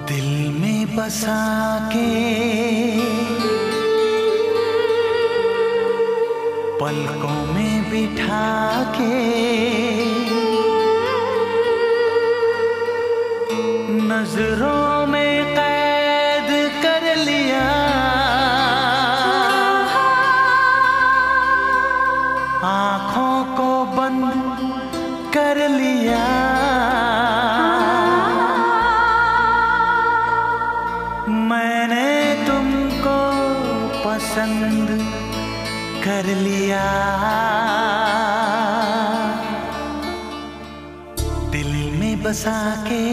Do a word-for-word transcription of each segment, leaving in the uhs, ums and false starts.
दिल में बसा के पलकों में बिठा के नजरों में कैद कर लिया, आँखों को बंद कर लिया। मैंने तुमको पसंद कर लिया। दिल में बसा के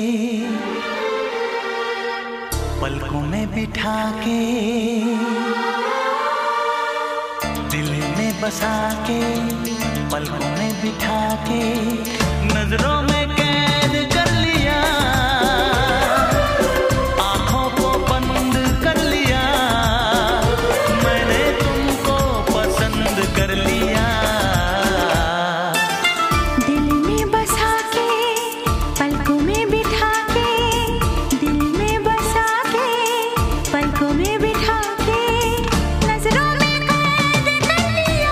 पलकों में बिठा के, दिल में बसा के पलकों में बिठा के नजरों में कैद कर लिया, आंखों को बंद कर लिया। मैंने तुमको पसंद कर लिया। दिल में बसा के पलकों में बिठा के, दिल में बसा के पलकों में बिठा के नजरों में कैद कर लिया,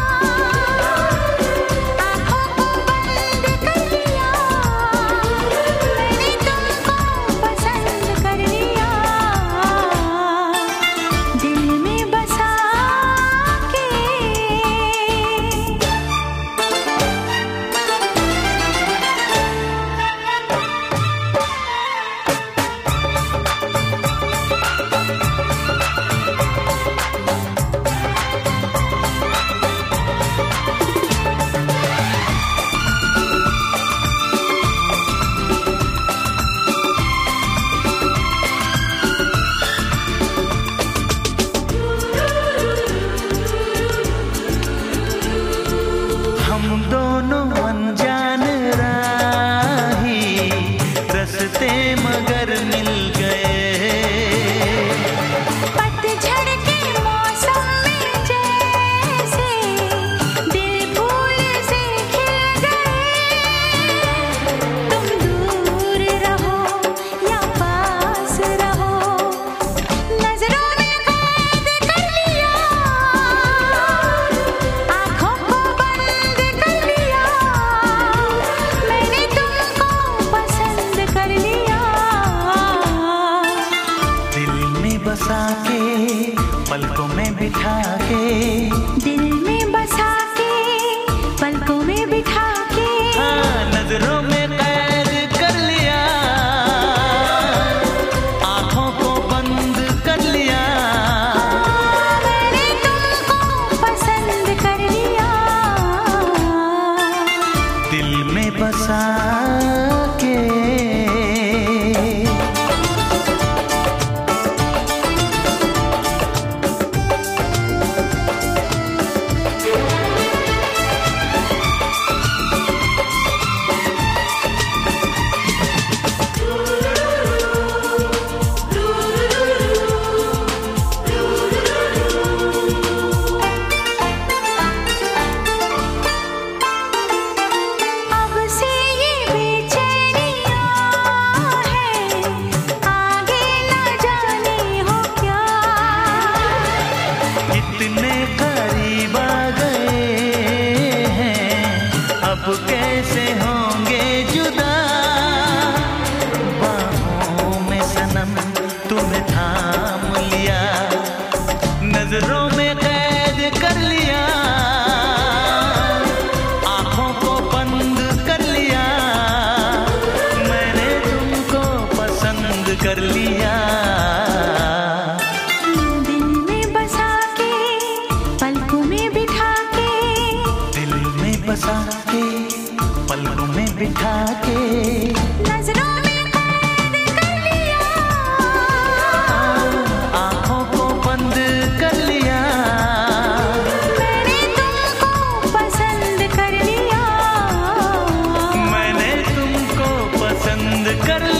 आंखों को बंद कर लिया। मैंने तुमको पसंद कर लिया। दिल में बसा के। हम दोनों अनजान राही, रस्ते मगर मिल गए। पतझड़ के मौसम में जैसे दिल फूल से खिल गए। तुम दूर रहो या पास रहो, नजरों में कैद कर लिया, आँखों को बंद कर लिया। मैंने तुमको पसंद कर लिया। दिल में बसा के पलकों में बिठा के, दिल में बसा के पलकों में बिठा के हाँ, नजरों में कैद कर लिया, आंखों को बंद कर लिया। मैंने तुमको पसंद कर लिया। दिल में बसा के। अब से ये बेचैनियां है, आगे ना जाने हो क्या। इतने करीब आ गए हैं, अब कैसे होंगे जुदा। बाहों में सनम तुम्हें थाम लिया, नजरों में कैद कर लिया, आंखों को बंद कर लिया। मैंने तुमको पसंद कर लिया। दिल में बसा के पलकों में बिठा के, दिल में बसा के पलकों में बिठा के नजरों में कैद कर लिया, आंखों को बंद कर लिया। मैंने तुमको पसंद कर लिया। मैंने तुमको पसंद कर